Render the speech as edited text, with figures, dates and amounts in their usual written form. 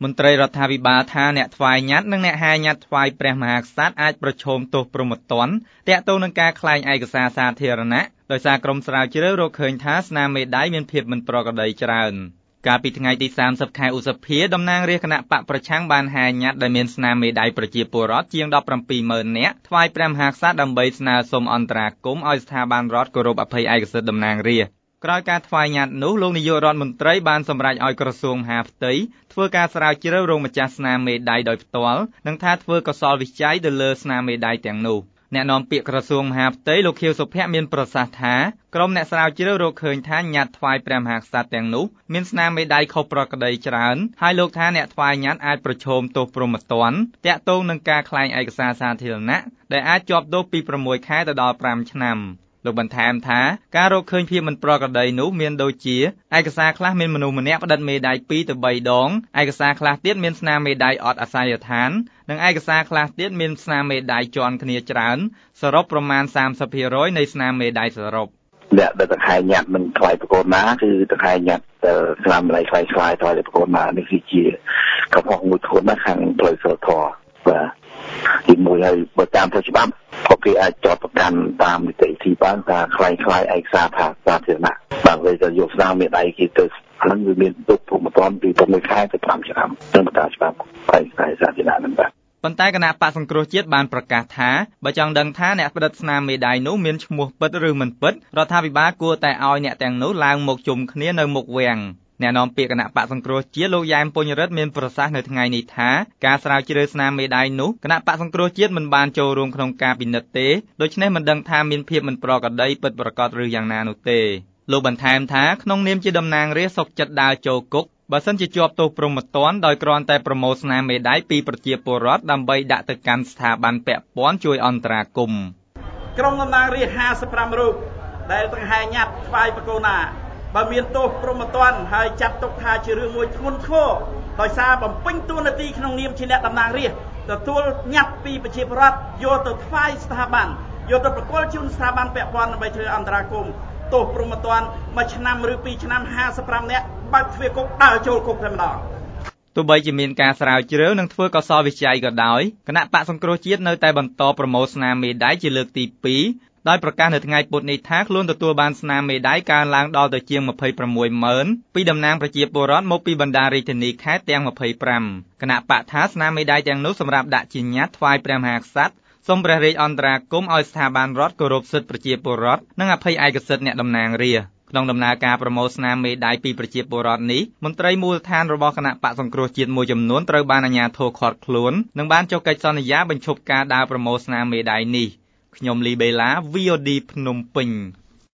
មន្ត្រីរដ្ឋាភិបាលថាអ្នកថ្វាយញត្តិនិងអ្នកហាយញត្តិថ្វាយព្រះមហាក្សត្រអាចប្រឈមទោសព្រហ្មទណ្ឌទាក់ទងនឹងការក្លែងឯកសារសាធារណៈដោយសារក្រុមស្រាវជ្រាវរកឃើញថាស្នាមមេដៃមានភាពមិនប្រក្រតីច្រើនកាលពីថ្ងៃទី30 ខែឧសភាតំណាងរាស្ត្រគណៈបកប្រឆាំងបានហាយញត្តិដែលមានស្នាមមេដៃប្រជាពលរដ្ឋជាង 17,000 នាក់ថ្វាយព្រះមហាក្សត្រដើម្បីស្នើសុំអន្តរាគមន៍ឲ្យស្ថាប័នរដ្ឋគោរពអភ័យឯកសិទ្ធិតំណាងរាស្ត្រក្រោយការថ្វាយញត្តិនោះលោកនាយករដ្ឋមន្ត្រីបានសម្រេចឲ្យក្រសួងមហាផ្ទៃធ្វើការស្រាវជ្រាវរោងម្ចាស់ស្នាមមេដៃដោយផ្ទាល់និងថាធ្វើកសលវិច័យទៅលើស្នាមមេដៃទាំងនោះអ្នកនាំពាក្យក្រសួងមហាផ្ទៃលោកខៀវសុភ័ក្រមានប្រសាសន៍ថាក្រុមអ្នកស្រាវជ្រាវរកឃើញថាញត្តិថ្វាយព្រះមហាក្សត្រទាំងនោះមានស្នាមមេដៃខុសប្រក្រតីច្រើនហើយលោកថាអ្នកថ្វាយញត្តិអាចប្រឈមទោសព្រហ្មទណ្ឌទាក់ទងនឹងការក្លែងឯកសារសាធារណៈដែលអាចជាប់ទោសពី6 ខែទៅដល់5 ឆ្នាំលោកបន្ថែមថាការរកឃើញភាពមិនប្រក្រតីនោះមានដូចជាឯកសារខ្លះមានមនុស្សម្នាក់ផ្តិតមេដៃ2 ទៅ 3 ដងឯកសារខ្លះទៀតមានស្នាមមេដៃអត់អាសយដ្ឋាននិងឯកសារខ្លះទៀតមានស្នាមមេដៃជាន់គ្នាច្រើនសរុបប្រមាណ 30% នៃស្នាមមេដៃសរុបអ្នកដែលទាំងហាយញត្តិមិនថ្លៃប្រកូនណាគឺទាំងហាយញត្តិស្នាមមេដៃថ្លៃថ្លៃប្រកូនណានេះគឺជាកំហុសមួយធ្ងន់ណាស់ខាងផ្លូវសិលធម៌បាទទីមួយហើយបើតាមផ្លូវច្បាប់ពួកគេអាចចោទប្រកាន់តាមនីតិវិធីបានថាខ្លែងឯកសារថាសាធារណៈបាទពេលទៅយកស្នាមមេដៃគេទៅហ្នឹងវាមានទុកព្រមទាំងពី6 ខែទៅ5 ឆ្នាំតាមតាមច្បាប់ឯកសារសាធារណៈហ្នឹងបាទប៉ុន្តែគណៈបក្សសង្គ្រោះជាតិបានប្រកាសថាបើចង់ដឹងថាអ្នកផ្តិតស្នាមមេដៃនោះមានឈ្មោះពិតឬមិនពិតរដ្ឋាភិបាលគួរតែឲ្យអ្នកទាំងនោះឡើងមកជុំគ្នានៅមុខវាំងអ្នកនាំពាក្យគណៈបក្សសង្គ្រោះជាតិលោកយ៉ែមពុញរិទ្ធមានប្រសាសន៍នៅថ្ងៃនេះថាការស្រាវជ្រាវស្នាមមេដៃនោះគណៈបក្សសង្គ្រោះជាតិមិនបានចូលរួមក្នុងការពិនិត្យទេដូច្នេះមិនដឹងថាមានភាពមិនប្រក្រតីពិតប្រាកដឬយ៉ាងណានោះទេលោកបន្ថែមថាក្នុងនាមជាតំណាងរាស្ត្រសុកចិត្តដើរចូលគុកបើសិនជាជាប់ទោសព្រហ្មទណ្ឌដោយគ្រាន់តែប្រមូលស្នាមមេដៃពីប្រជាពលរដ្ឋដើម្បីដាក់ទៅកាន់ស្ថាប័នពាក់ព័ន្ធជួយអន្តរាគមន៍ក្រុមតំណាងរាស្ត្រ55រូបដែលទាំងហាយញត្តិថ្វាយបកូណាបើមានទោសព្រហ្មទណ្ឌហើយចាត់ទុកថាជារឿងមួយធ្ងន់ធ្ងរដោយសារបំពេញតួនាទីក្នុងនាមជាអ្នកតំណាងរាស្ត្រទទួលញត្តិពីប្រជាពលរដ្ឋយកទៅថ្វាយស្ថាប័នយកទៅប្រគល់ជូនស្ថាប័នពាក់ព័ន្ធដើម្បីធ្វើអន្តរាគមន៍ទោសព្រហ្មទណ្ឌ1 ឆ្នាំឬ2 ឆ្នាំ55នាក់បើកទ្វារគុកដើរចូលគុកតែម្ដងទោះបីជាមានការស្រាវជ្រាវនិងធ្វើកសលវិច័យក៏ដោយគណៈបក្សសង្គ្រោះជាតិនៅតែបន្តប្រមូលស្នាមមេដៃជាលើកទី2ដោយប្រកាសនៅថ្ងៃពុធនេះថាខ្លួនទទួលបានស្នាមមេដៃកើនឡើងដល់ទៅជាង 26,000 ពីតំណាងប្រជាពលរដ្ឋមកពីបណ្ដារាជធានីខេត្តទាំង 25 គណៈបកថាស្នាមមេដៃទាំងនោះសម្រាប់ដាក់ជាញត្តិថ្វាយព្រះមហាក្សត្រសូមព្រះរាជអន្តរាគមន៍ឲ្យស្ថាប័នរដ្ឋគោរពសិទ្ធិប្រជាពលរដ្ឋនិងអភ័យឯកសិទ្ធិអ្នកតំណាងរាស្ត្រក្នុងដំណើរការប្រមូលស្នាមមេដៃពីប្រជាពលរដ្ឋនេះមន្ត្រីមូលដ្ឋានរបស់គណៈបក្សសង្គ្រោះជាតិមួយចំនួនត្រូវបានអាជ្ញាធរឃាត់ខ្លួននិងបានចុះកិច្ចសន្យាបញ្ឈប់ការដើរប្រមូលស្នាមមេដៃនេះខ្ញុំលីបេឡា VOD ភ្នំពេញ